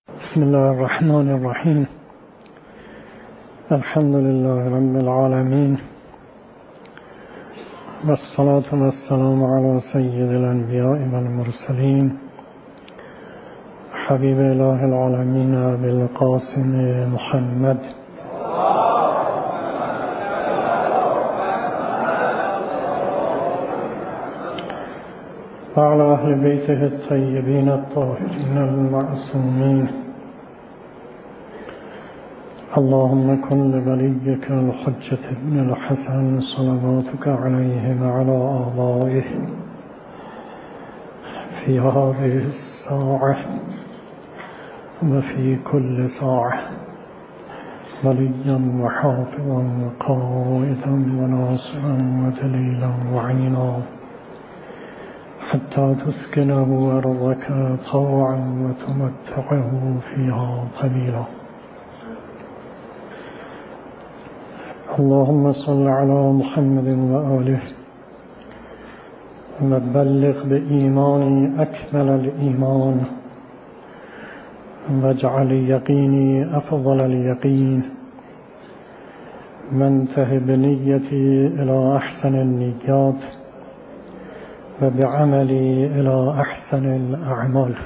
بسم الله الرحمن الرحيم. الحمد لله رب العالمين، والصلاة والسلام على سيد الأنبياء والمرسلين حبيب الله العالمين أبي القاسم محمد وعلى أهل بيته الطيبين الطاهرين المعصومين. اللهم كن لوليك الحجة ابن الحسن صلواتك عليه وعلى آبائه في هذه الساعة وفي كل ساعة وليا وحافظا وقائدا وناصرا ودليلا وعينا حتى تسكنه أرضك طوعا وتمتعه فيها قليلا. اللهم صل على محمد وآله وبلغ بإيماني أكمل الإيمان واجعل يقيني أفضل اليقين وانته بنيتي إلى أحسن النيات وبعملي إلى أحسن الأعمال.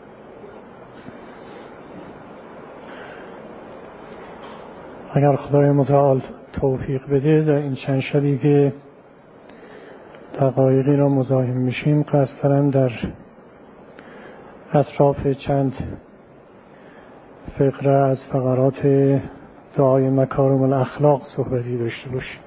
اگر خدای متعال توفیق بده در این چند شبی که دقایقی را مزاحم میشیم قصد دارم در اطراف چند فقره از فقرات دعای مکارم الاخلاق صحبتی داشته باشیم.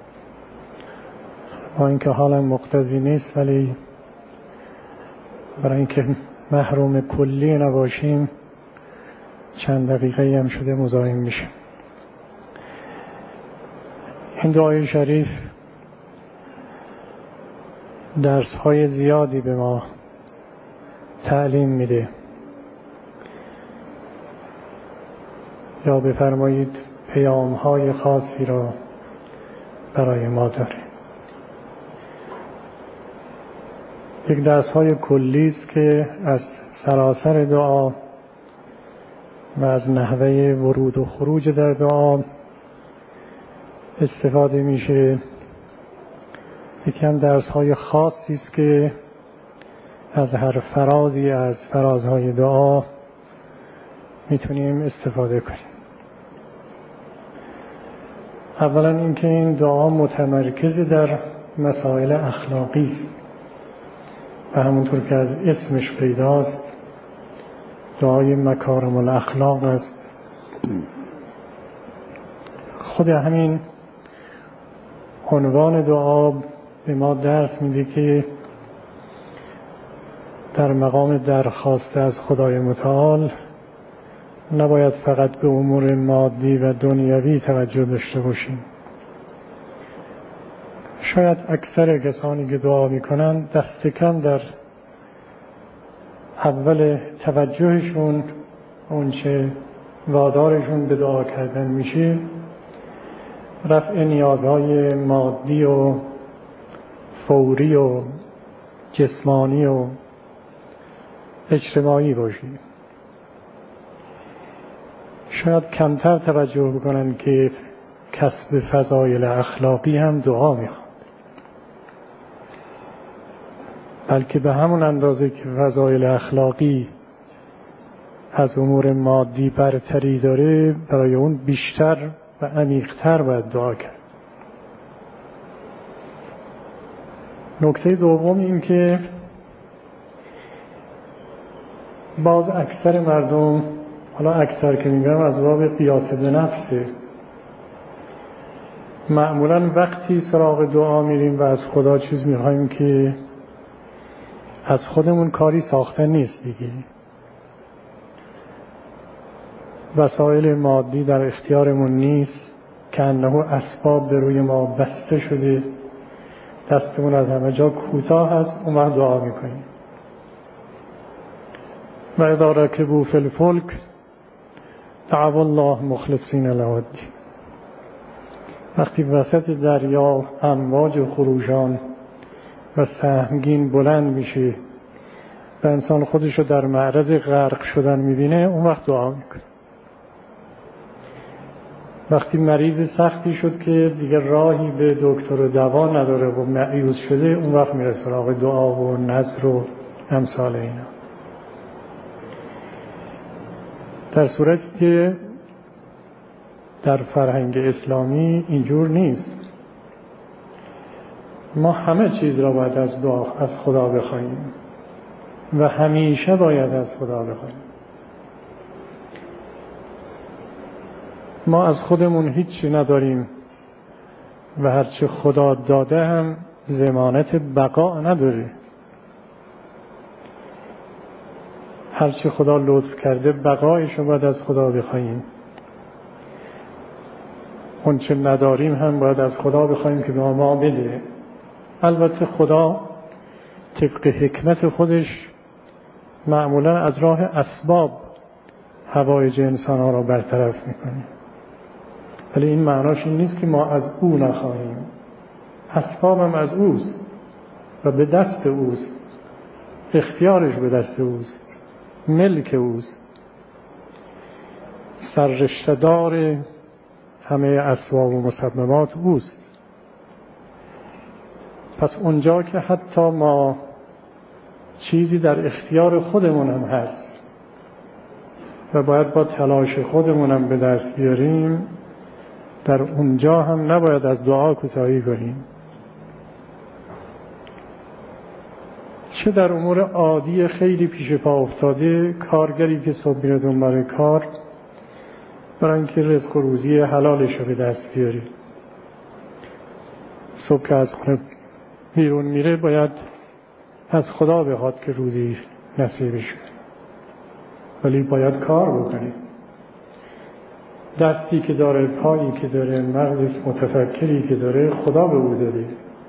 با اینکه حالم مقتضی نیست ولی برای اینکه محروم کلی نباشیم چند دقیقه هم شده مزاحم میشیم. این دعای شریف درس‌های زیادی به ما تعلیم میده، یا بفرمایید پیام‌های خاصی را برای ما داره. یک درس‌های کلی است که از سراسر دعا و از نحوه ورود و خروج در دعا استفاده میشه. یکی هم درس‌های خاصی است که از هر فرازی از فرازهای دعا میتونیم استفاده کنیم. اولا اینکه این دعا متمرکز در مسائل اخلاقی است و همونطور که از اسمش پیداست دعای مکارم الاخلاق است. خود همین عنوان دعا به ما درس میده که در مقام درخواست از خدای متعال نباید فقط به امور مادی و دنیوی توجه داشته باشیم. شاید اکثر کسانی که دعا میکنن دست کم در اول توجهشون اونچه وادارشون به دعا کردن میشه رفع نیازهای مادی و فوری و جسمانی و اجتماعی باشه. شاید کمتر توجه بکنن که کسب فضایل اخلاقی هم دعا میخواد، بلکه به همون اندازه که فضایل اخلاقی از امور مادی برتری داره برای اون بیشتر و عمیق‌تر باید دعا کرد. نکته دوم این که باز اکثر مردم، حالا اکثر که میگم از باب قیاس به نفسه، معمولا وقتی سراغ دعا میریم و از خدا چیز میخوایم که از خودمون کاری ساخته نیست دیگه، وسایل مادی در اختیارمون نیست که انه اسباب به روی ما بسته شده، دستمون از همه جا کوتاه هست، اون وقت دعا میکنیم. و اذا رکبوا فی الفلک دعوا الله مخلصین له الدین. وقتی وسط دریا امواج خروشان و سهمگین بلند میشه و انسان خودش رو در معرض غرق شدن میبینه، اون وقت دعا میکنه. وقتی مریض سختی شد که دیگر راهی به دکتر و دوا نداره و مایوس شده، اون وقت میره سراغ دعا و نذر و امثال اینا. در صورتی که در فرهنگ اسلامی اینجور نیست. ما همه چیز را باید از خدا بخوایم و همیشه باید از خدا بخوایم. ما از خودمون هیچی نداریم و هرچه خدا داده هم ضمانت بقا نداره. هرچه خدا لطف کرده بقایش رو باید از خدا بخوایم. اون چه نداریم هم باید از خدا بخوایم که به ما بده. البته خدا طبق حکمت خودش معمولا از راه اسباب حوایج انسان ها را برطرف میکنه، ولی این معناش این نیست که ما از او نخواهیم. اسباب هم از اوست و به دست اوست، اختیارش به دست اوست، ملک اوست، سررشته‌دار همه اسباب و مسببات اوست. پس اونجا که حتی ما چیزی در اختیار خودمون هم هست و باید با تلاش خودمون هم به دست بیاریم، در اونجا هم نباید از دعا کوتاهی کنیم. چه در امور عادی خیلی پیش پا افتاده، کارگری که صبح میره دنبال کار برای اینکه رزق و روزی حلالش رو به دست بیاره، صبح که از خونه بیرون میره باید از خدا بخواد که روزی نصیبش کنه، ولی باید کار بکنه. دستی که داره، پایی که داره، مغزی متفکری که داره، خدا به او داده.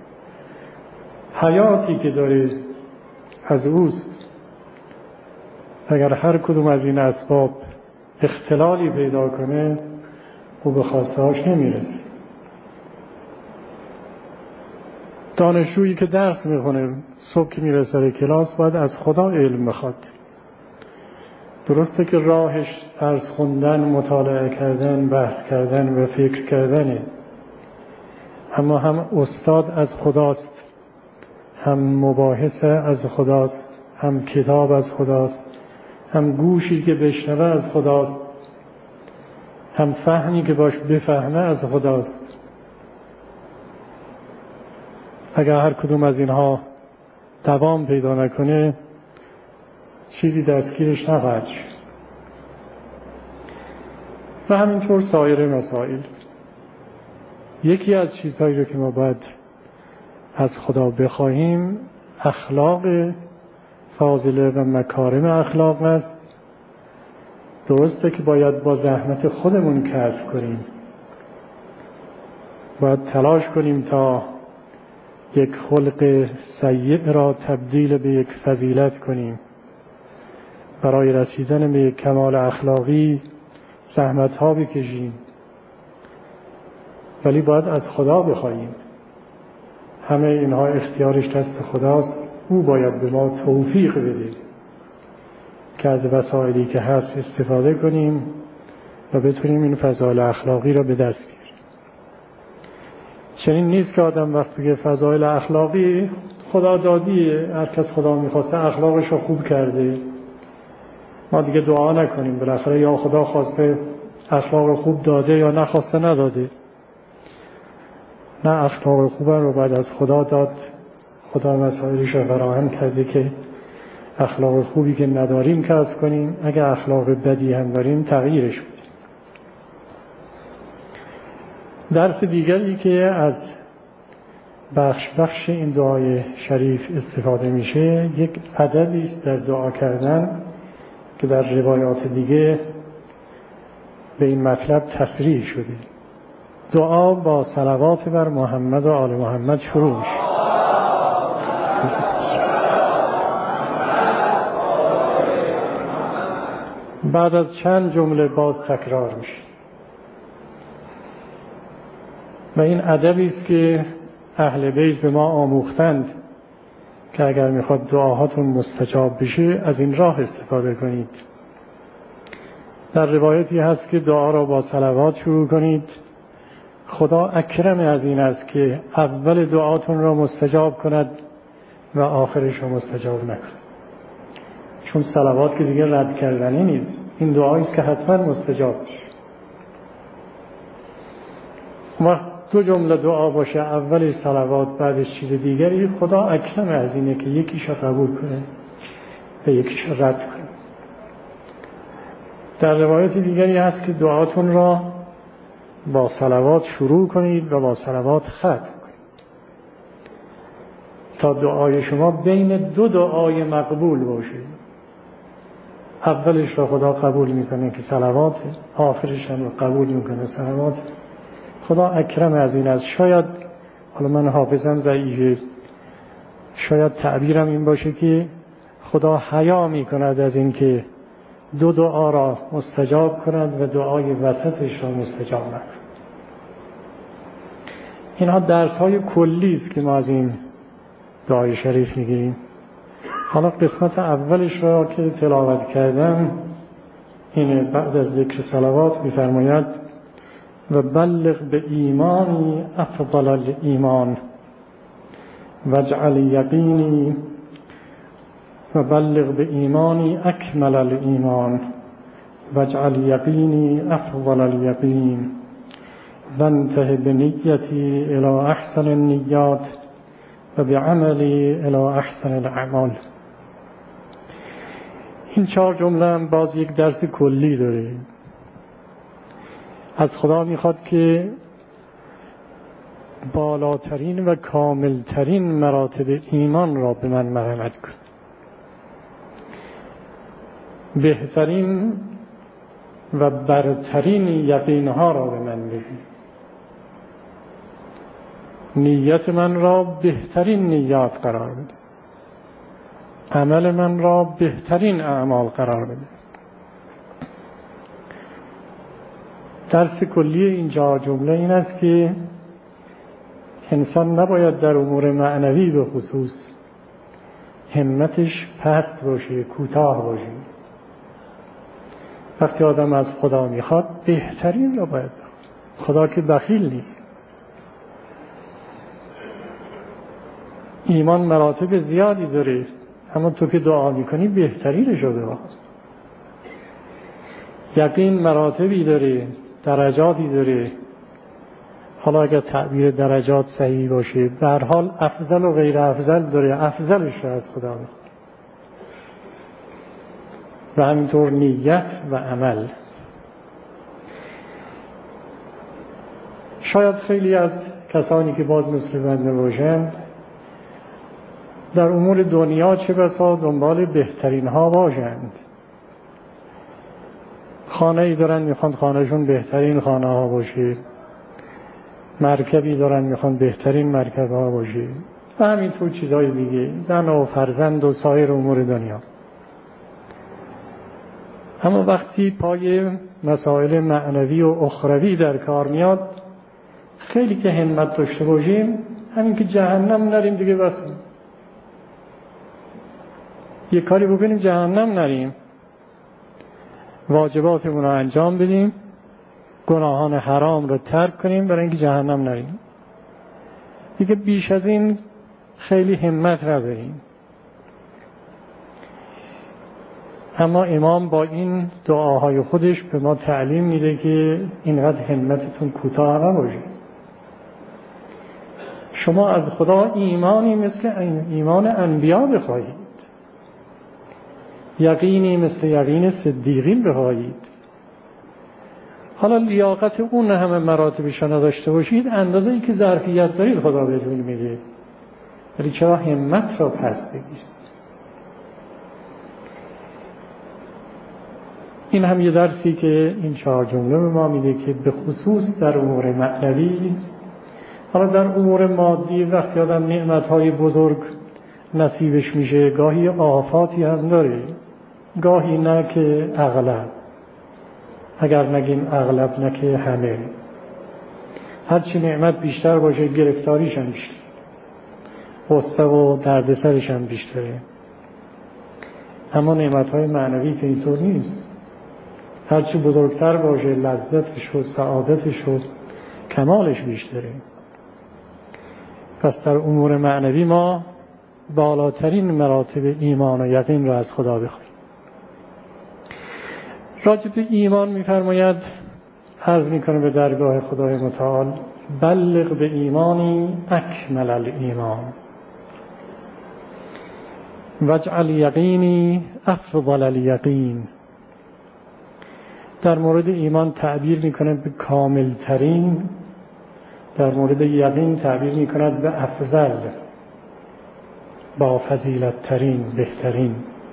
حیاتی که داره از اوست. اگر هر کدوم از این اسباب اختلالی پیدا کنه، او به خواستهاش نمیرسه. دانشجویی که درس میخونه صبح که میره سر کلاس باید از خدا علم بخواد. درسته که راهش درس خوندن، مطالعه کردن، بحث کردن و فکر کردنه، اما هم استاد از خداست، هم مباحثه از خداست، هم کتاب از خداست، هم گوشی که بشنوه از خداست، هم فهمی که باش بفهمه از خداست. اگر هر کدوم از اینها دوام پیدا نکنه، چیزی دستگیرش نخواهد شد. و همینطور سایر مسائل. یکی از چیزهایی رو که ما باید از خدا بخواهیم اخلاق فاضله و مکارم اخلاق است. درسته که باید با زحمت خودمون کسب کنیم، باید تلاش کنیم تا یک خلق سیء را تبدیل به یک فضیلت کنیم. برای رسیدن به یک کمال اخلاقی زحمت ها بکشیم، ولی باید از خدا بخواهیم. همه اینها اختیارش دست خداست. او باید به ما توفیق بده که از وسایلی که هست استفاده کنیم و بتونیم این فضایل اخلاقی را به دست بیاریم. چنین نیست که آدم وقتی که فضایل اخلاقی خدا دادیه، هر کس خدا میخواسته اخلاقش رو خوب کرده، ما دیگه دعا نکنیم، بالاخره یا خدا خواسته اخلاق خوب داده یا نخواسته نداده. نه، اخلاق خوب رو باید از خدا داد. خدا مسائلش رو فراهم کرده که اخلاق خوبی که نداریم کسب کنیم، اگه اخلاق بدی هم داریم تغییرش بدیم. درس دیگری که از بخش این دعای شریف استفاده میشه، یک ادبی است در دعا کردن که در روایات دیگه به این مطلب تصریح شده. دعا با صلوات بر محمد و آل محمد شروع میشه. بعد از چند جمله باز تکرار میشه. و این ادبی است که اهل بیت به ما آموختند که اگر میخواد دعاهاتون مستجاب بشه از این راه استفاده کنید. در روایتی هست که دعا را با صلوات شروع کنید. خدا اکرم از این است که اول دعاتون را مستجاب کند و آخرش را مستجاب نکند. چون صلوات که دیگه رد کردنی نیست، این دعایی است که حتما مستجاب میشه. وقت دو جمله دعا باشه، اولش صلوات بعدش چیز دیگری، خدا اکرم از اینه که یکیش قبول کنه و یکیش رد کنه. در روایت دیگری هست که دعاتون را با صلوات شروع کنید و با صلوات ختم کنید تا دعای شما بین دو دعای مقبول باشه. اولش را خدا قبول میکنه که صلوات، آخرش هم قبول میکنه صلوات. خدا اکرم از این است. شاید حالا من حافظم ضعیفه، شاید تعبیرم این باشه که خدا حیا میکند از این که دو دعا را مستجاب کند و دعای وسطش را مستجاب نکند. اینها درس های کلی است که ما از این دعای شریف میگیریم. حالا قسمت اولش را که تلاوت کردم اینه. بعد از ذکر صلوات میفرماید و بلغ به ایمانی افضل الایمان واجعل یقینی و بلغ به ایمانی اکمل الایمان واجعل یقینی افضل الیقین و انتهی بنیتی الی احسن النیات و بعملی الی احسن الاعمال. این 4 جمله هم باز یک درس کلی داره. از خدا میخواد که بالاترین و کاملترین مراتب ایمان را به من مرحمت کن، بهترین و برترین یقینها را به من بده، نیت من را بهترین نیات قرار بده، عمل من را بهترین اعمال قرار بده. درس کلی این 4 جمله این است که انسان نباید در امور معنوی به خصوص همتش پست باشه، کوتاه باشه. وقتی آدم از خدا میخواد بهترین را باید بخواد. خدا که بخیل نیست. ایمان مراتب زیادی داره، اما تو که دعا میکنی بهترینش رو بخواد. یقین مراتبی داره، درجاتی داره. حالا اگر تعبیر درجات صحیح باشه، به هر حال افضل و غیر افضل داره. افضلش رو از خدا بخواد. و همینطور نیت و عمل. شاید خیلی از کسانی که باز مثل من نباشند در امور دنیا چه بسا دنبال بهترین ها باشند. خانه ای دارن میخوان خانهشون بهترین خانه ها باشه، مرکبی دارن میخوان بهترین مرکب ها باشه و همینطور چیزهای دیگه، زن و فرزند و سایر امور دنیا. اما وقتی پای مسائل معنوی و اخروی در کار میاد، خیلی که همت داشته باشیم همین که جهنم نریم دیگه بس. یه کاری بکنیم جهنم نریم، واجباتمون رو انجام بدیم، گناهان حرام رو ترک کنیم برای اینکه جهنم نریم. دیگه بیش از این خیلی همت نداریم. اما امام با این دعاهای خودش به ما تعلیم میده که اینقدر همتتون کوتاه نباشه. شما از خدا ایمانی مثل ایمان انبیا بخواهید، یقینی مثل یقین صدیقین بخواهید. حالا لیاقت اون همه مراتبش نداشته باشید، اندازه ای که ظرفیت دارید خدا بهتون میده، ولی چرا همت را پس بگیرید؟ این هم یه درسی که این 4 جمله به ما میده که به خصوص در امور معنوی، حالا در امور مادی وقتی آدم نعمت‌های بزرگ نصیبش میشه گاهی آفاتی هم داره، گاهی نه که اغلب، اگر نگیم اغلب نه که همه. هرچی نعمت بیشتر باشه گرفتاریش هم بیشتر. غصه و دردسرش هم بیشتره. اما نعمت‌های معنوی که اینطور نیست. هرچی بزرگتر باشه لذتش و سعادتش و کمالش بیشتره. پس در امور معنوی ما بالاترین مراتب ایمان و یقین را از خدا بخواهیم. راجع به ایمان می‌فرماید، عرض می‌کنه به درگاه خدای متعال: بلغ به ایمانی اکمل الایمان واجعل یقینی افضل الیقین. در مورد ایمان تعبیر می‌کنه به کاملترین، در مورد یقین تعبیر می‌کند به افضل، با فضیلت ترین، بهترین.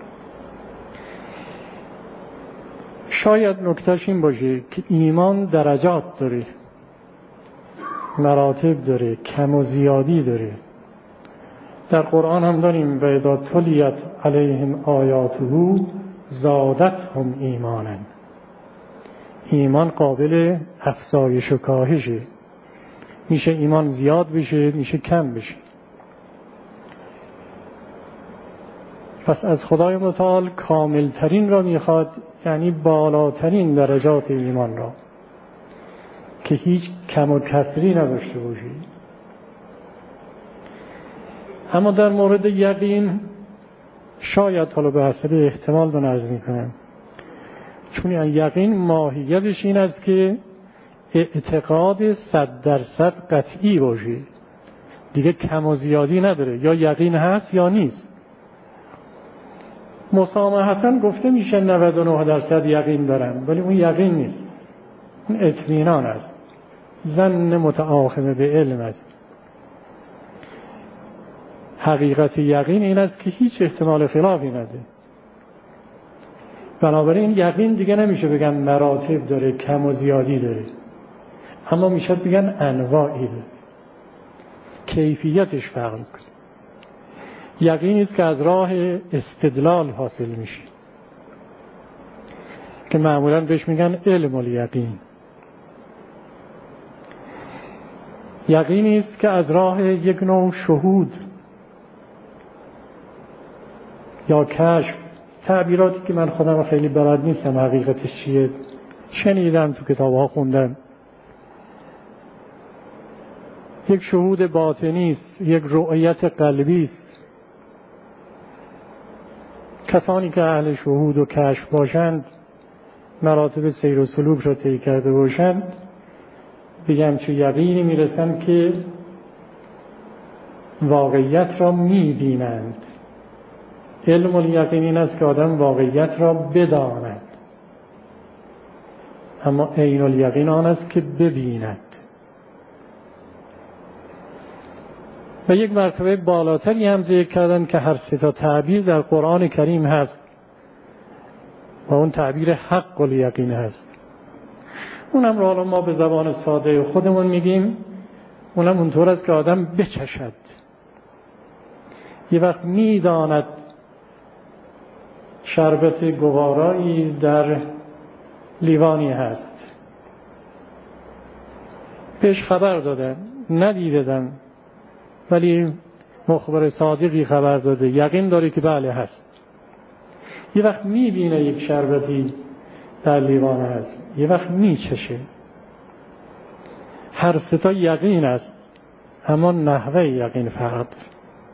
شاید نکتهش این باشه که ایمان درجات داره، مراتب داره، کم و زیادی داره. در قرآن هم داریم: و اذا تلیت علیهم آیاته زادتهم ایمانا. ایمان قابل افزایش و کاهشه، میشه ایمان زیاد بشه، میشه کم بشه. پس از خدای متعال کاملترین را میخواد، یعنی بالاترین درجات ایمان را که هیچ کم و کسری نداشته باشی. اما در مورد یقین شاید حالا به حسب احتمال به نظر میکنم، چون یقین ماهیتش این است که اعتقاد 100% قطعی باشه، دیگه کم و زیادی نداره، یا یقین هست یا نیست. مسامحتاً گفته میشه 99% یقین دارم، ولی اون یقین نیست، اون اطمینان است، ظن متعاقب به علم است. حقیقت یقین این است که هیچ احتمال خلافی نده. بنابراین یقین دیگه نمیشه بگن مراتب داره، کم و زیادی داره، اما میشه بگن انواعی داره، کیفیتش فرق میکنه. یقینی است که از راه استدلال حاصل میشه که معمولاً بهش میگن علم الیقین. یقینی است که از راه یک نوع شهود یا کشف، تعبیراتی که من خودم خیلی بلد نیستم حقیقتش چیه، شنیدم تو کتاب‌ها خوندم. یک شهود باطنی است، یک رؤیت قلبی است. کسانی که اهل شهود و کشف باشند، مراتب سیر و سلوک را طی کرده باشند، به همچون یقینی میرسند که واقعیت را میبینند. علم الیقین این است که آدم واقعیت را بداند، اما عین الیقین آن است که ببیند. و یک مرتبه بالاتری هم ذکر کردن که هر سه تا تعبیر در قرآن کریم هست و اون تعبیر حق الیقین هست. اونم رو حالا ما به زبان ساده خودمون میگیم، اونم اونطور است که آدم بچشد، یه وقت میداند شربت گوارایی در لیوانی هست، بهش خبر دادن، ندیدن، ولی مخبر صادقی خبر داده، یقین داره که بله هست. یه وقت میبینه یک شربتی در لیوان هست، یه وقت میچشه. هر سه تا یقین است، اما نحوه یقین فرق داره.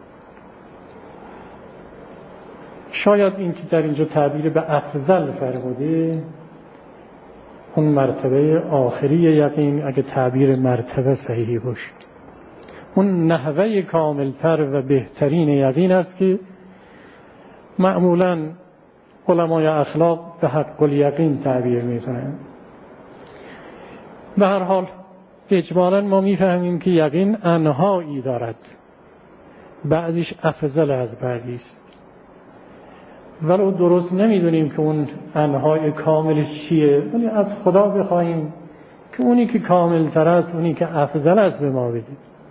شاید این که در اینجا تعبیر به افضل فرموده، اون مرتبه آخری یقین، اگه تعبیر مرتبه صحیحی باشه، اون نحوه کاملتر و بهترین یقین است که معمولاً علمای اخلاق به حق الیقین تعبیر میکنن. به هر حال اجمالاً ما میفهمیم که یقین انواعی دارد، بعضیش افضل از بعضی است، ولو درست نمیدونیم که اون انواع کاملش چیه، ولی از خدا بخواهیم که اونی که کاملتر است، اونی که افضل است به ما بده.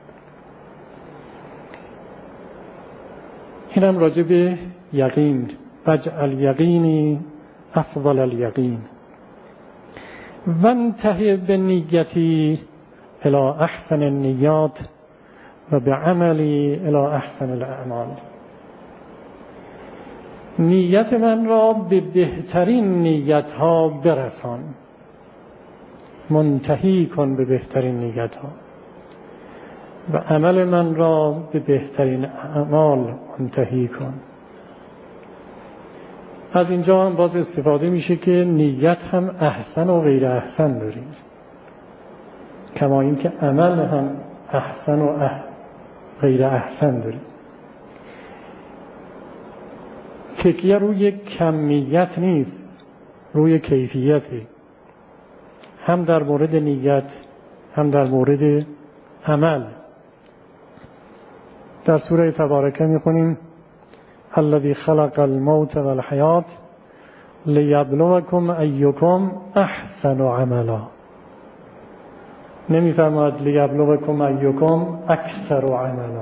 اینم راجع به یقین، واجعل یقینی افضل الیقین وانتهی بالنیتی الی احسن النیات و بعملی الی احسن الاعمال. نیت من را به بهترین نیت ها برسان، منتهی کن به بهترین نیت ها، و عمل من را به بهترین اعمال منتهی کن. از اینجا هم باز استفاده میشه که نیت هم احسن و غیر احسن داریم، کما این که عمل هم احسن و غیر احسن داریم. تکیه روی کمیت نیست، روی کیفیتی، هم در مورد نیت هم در مورد عمل. در سوره تبارکه میخونیم الذی خلق الموت والحیات لیبلوکم ایکم احسن عملا. نمیفرماید لیبلوکم ایکم اکثر عملا.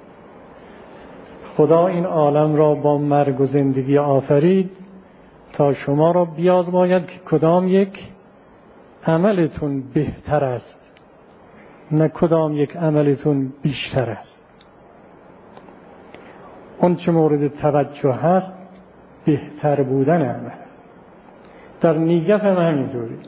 خدا این عالم را با مرگ و زندگی آفرید تا شما را بیازماید که کدام یک عملتون بهتر است، نه کدام یک عملتون بیشتر است. اون چه مورد توجه هست بهتر بودن عمل است. در نیت هم همینطوری.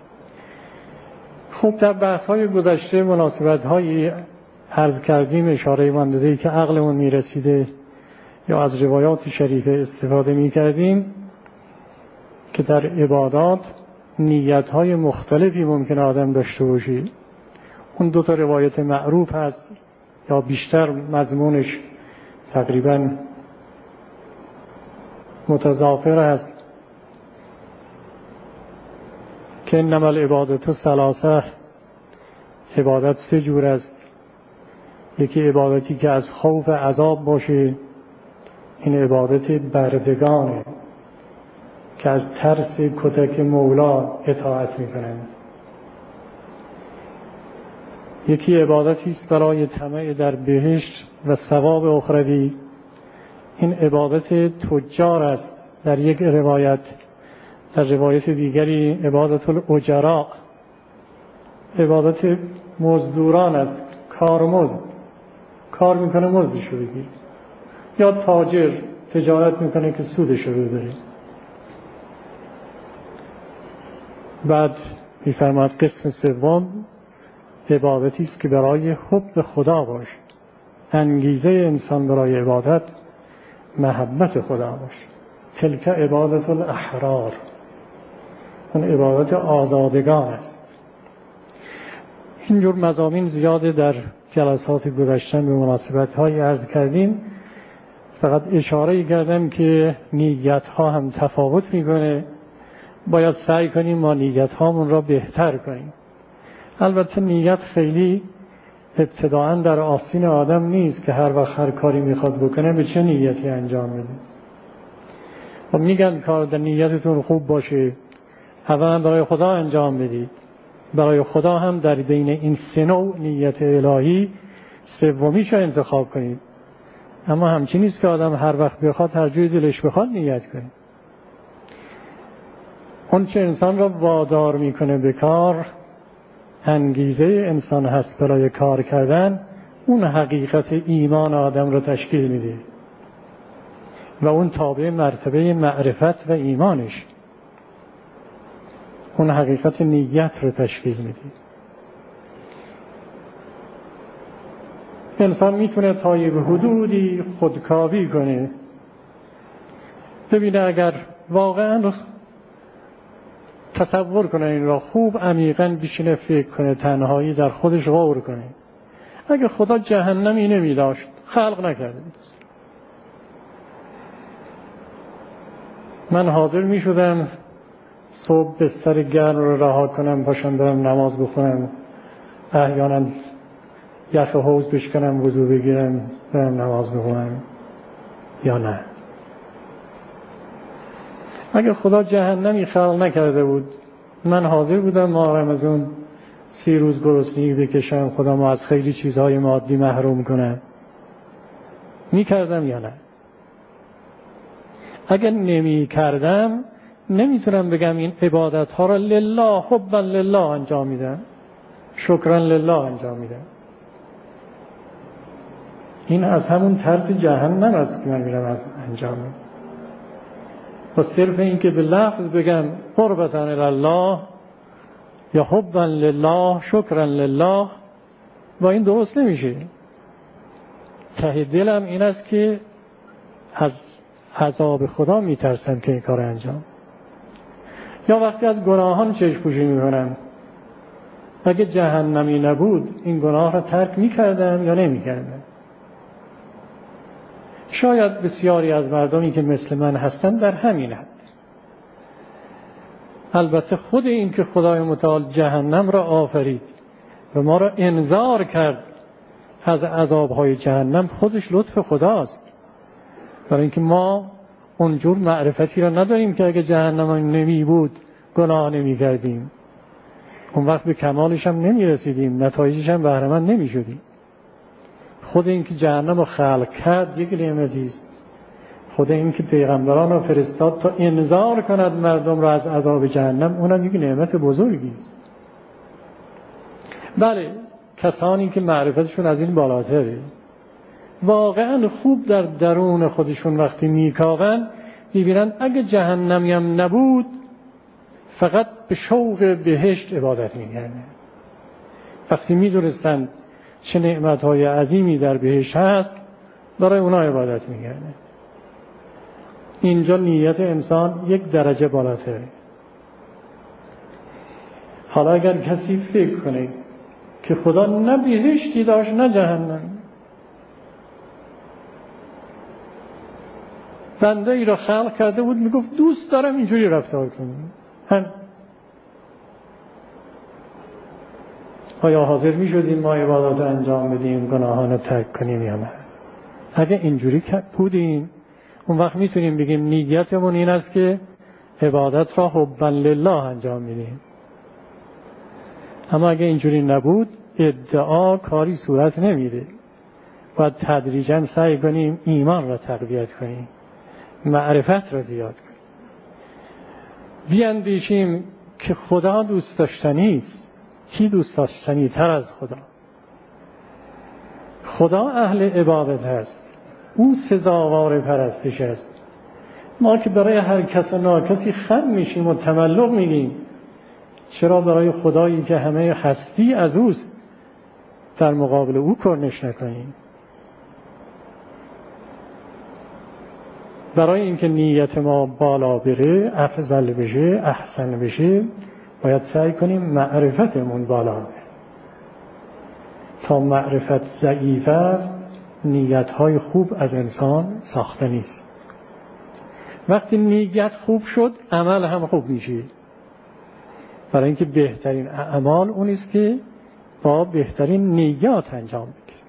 خوب در بحث‌های گذشته مناسبت‌هایی عرض کردیم، اشاره من داده که عقلمون میرسیده یا از روایات شریفه استفاده می‌کردیم که در عبادات نیت‌های مختلفی ممکن آدم داشته باشه. اون دو تا روایت معروف هست یا بیشتر مضمونش تقریبا متضافر است که انما العبادة ثلاثه، عبادت سه جور است. یکی عبادتی که از خوف عذاب باشه، این عبادت بردگانه که از ترس کتک مولا اطاعت میکنند. یکی عبادتی است برای طمع در بهشت و ثواب اخروی، این عبادت تجار است در یک روایت. در روایت دیگری عبادت الاجراء، عبادت مزدوران است، کارمزد، کار میکنه مزدشو بگیره، یا تاجر تجارت میکنه که سودشو ببره. بعد میفرماد قسم سوم عبادتی است که برای حب خدا باشه، انگیزه انسان برای عبادت محبت خدا باشه. تلک عبادت الاحرار، اون عبادت آزادگان است. اینجور مضامین زیاده در جلسات گذشته به مناسبت‌های عرض کردیم. فقط اشاره کردم که نیت‌ها هم تفاوت می‌کنه، باید سعی کنیم ما نیت‌هامون را بهتر کنیم. البته نیت خیلی ابتداءً در آستین آدم نیست که هر وقت هر کاری میخواد بکنه به چه نیتی انجام بده. و میگن کار در نیتتون خوب باشه، اولا برای خدا انجام بدید، برای خدا هم در بین این سه نوع نیت الهی سومیش رو انتخاب کنید. اما همچین نیست که آدم هر وقت بخواد هر جوری دلش بخواد نیت کنه. اون چه انسان را وادار میکنه به کار، انگیزه انسان هست برای کار کردن، اون حقیقت ایمان آدم رو تشکیل میده و اون تابع مرتبه معرفت و ایمانش، اون حقیقت نیت رو تشکیل میده. انسان میتونه تا یک حدودی خودکاوی کنه، ببینه اگر واقعا تصور کنه این را خوب عمیقاً بشینه فکر کنه، تنهایی در خودش غور کنه، اگه خدا جهنمی نمی داشت خلق نکرده بود، من حاضر می شدم صبح بستر گرم رو رها کنم، پاشم برم نماز بخونم، احیانا یخ حوض بشکنم، وضو بگیرم، برم نماز بخونم، یا نه؟ اگه خدا جهنمی خلق نکرده بود من حاضر بودم ماه رمضان 30 روز گرسنگی بکشم، خدا ما از خیلی چیزهای مادی محروم کنه، میکردم یا نه؟ اگر نمی کردم نمیتونم بگم این عبادت ها را لله حبا لله انجام میدم، شکرا لله انجام میدم. این از همون ترس جهنم است که من میرم از انجام میدم. با صرف این که به لفظ بگم قربتا الله یا حبا لله شکرا لله، با این درست نمیشه. ته دلم این است که از عذاب خدا میترسم که این کار انجام. یا وقتی از گناهان چشم پوشی میکنم، اگه جهنمی نبود این گناه را ترک میکردم یا نمیکردم. شاید بسیاری از مردمی که مثل من هستن در همین حد. البته خود این که خدای متعال جهنم را آفرید و ما را انذار کرد از عذابهای جهنم خودش لطف خداست، برای اینکه ما اونجور معرفتی را نداریم که اگه جهنم نمی بود گناه نمی کردیم، اون وقت به کمالش هم نمی رسیدیم، نتایجش هم بهره مند نمی شدیم. خود این که جهنم رو خلق کرد یک نعمتی است. خود این که پیغمبران رو فرستاد تا انذار کند مردم را از عذاب جهنم، اونم یک نعمت بزرگی است. بله، کسانی که معرفتشون از این بالاتره واقعا خوب در درون خودشون وقتی میکاون میبینن اگه جهنمی هم نبود فقط به شوق بهشت عبادت میکردن. وقتی میدونستن چه نعمتهای عظیمی در بهشت هست برای اونا عبادت میکردن. اینجا نیت انسان یک درجه بالاتره. حالا اگر کسی فکر کنه که خدا نه بهشتی داشت نه جهنم، بنده ای را خلق کرده بود میگفت دوست دارم اینجوری رفتار کنیم، آیا حاضر میشدیم ما عبادات انجام بدیم، گناهان رو ترک کنیم یا نه؟ اگه اینجوری بودیم اون وقت میتونیم بگیم نیتمون این است که عبادت را حبا لله انجام میدیم. اما اگه اینجوری نبود ادعا کاری صورت نمیده. باید تدریجاً سعی کنیم ایمان را تقویت کنیم، معرفت را زیاد کنیم، بیاندیشیم که خدا دوست داشتنی است. کی دوست داشتنی تر از خدا؟ خدا اهل عبادت است، او سزاوار پرستش است. ما که برای هر کس و ناکسی خم میشیم و تملق میگیم، چرا برای خدایی که همه هستی از اوست در مقابل او کرنش نکنیم؟ برای اینکه نیت ما بالا بره، افضل بشه، احسن بشه، باید سعی کنیم معرفتمون بالا بره. تا معرفت ضعیف است نیت‌های خوب از انسان ساخته نیست. وقتی نیت خوب شد عمل هم خوب میشه. برای اینکه بهترین اعمال اون است که با بهترین نیات انجام بگیره.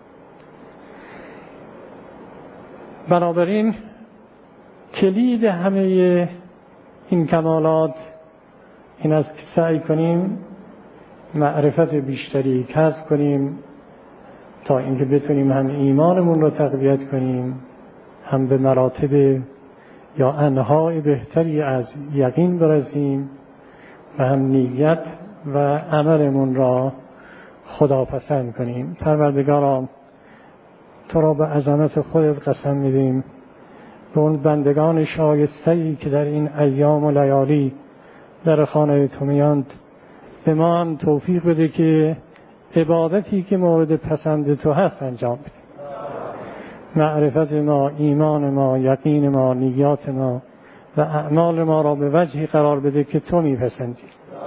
بنابراین کلید همه این کمالات این است که سعی کنیم معرفت بیشتری کسب کنیم تا اینکه بتونیم هم ایمانمون رو تقویت کنیم، هم به مراتب یا انواع بهتری از یقین برسیم و هم نیت و عملمون را خداپسند کنیم. پروردگارا تو را به عظمت خودت قسم میدیم، به اون بندگان شایسته‌ای که در این ایام و لیالی در خانه تو میاند، به ما هم توفیق بده که عبادتی که مورد پسند تو هست انجام بدیم. معرفت ما، ایمان ما، یقین ما، نیات ما و اعمال ما را به وجهی قرار بده که تو میپسندی.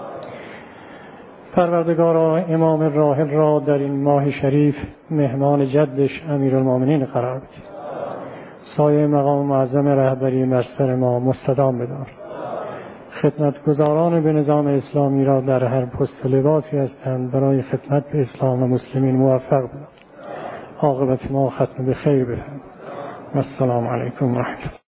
پروردگارا امام راحل را در این ماه شریف مهمان جدش امیرالمومنین قرار بده. سایه مقام معظم رهبری بر سر ما مستدام بدار. خدمتگزاران به نظام اسلامی را در هر پست لباسی هستند برای خدمت به اسلام و مسلمین موفق بدار. عاقبت ما ختم به خیر بفرما. السلام علیکم و رحمت الله.